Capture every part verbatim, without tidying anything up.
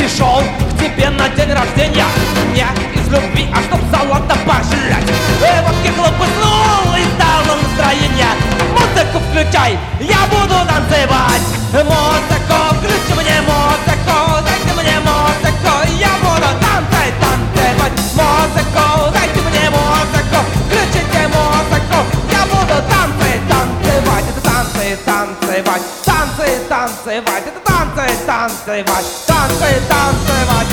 пришел к тебе на день рождения не из любви, а чтоб золото пожрать. Э, водки хлопыснул и стало настроение. Музыку включай, я буду танцевать. Музыку, включи мне музыку, дайте мне музыку, я буду танцевать, танцевать. Музыку, дайте мне музыку, включите музыку, я буду танцевать, танцевать. Это танцы, танцевать, танцы, танцевать, это танцы, танцевать, танцы, танцевать.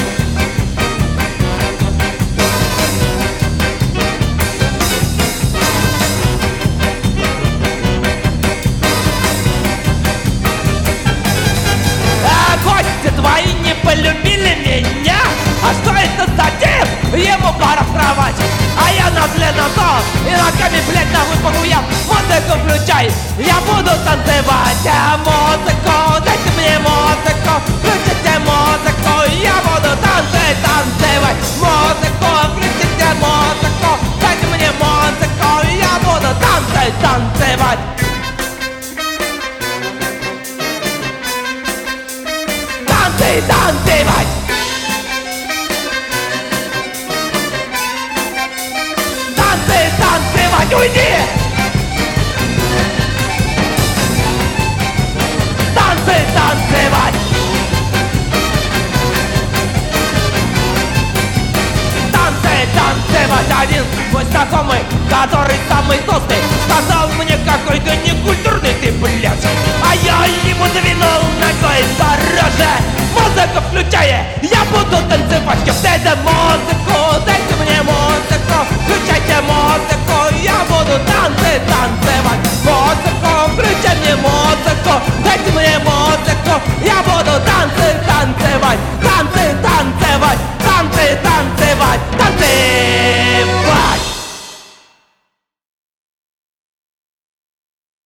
Твои не полюбили меня. А что это за тип? Ему пора в кровать, а я на зле на то и ногами, блядь, на выпаху я. Музыку включай, я буду танцевать. А музыку, дайте мне музыку, включите музыку, я буду танцевать, танцевать. Музыку, включите музыку, дайте мне музыку, я буду танцевать, танцевать. Танцевать! Танцы, танцевать, уйди! Танцы, танцевать! Танцы, танцевать! Один мой знакомый, который самый толстый, сказал мне, какой ты некультурный.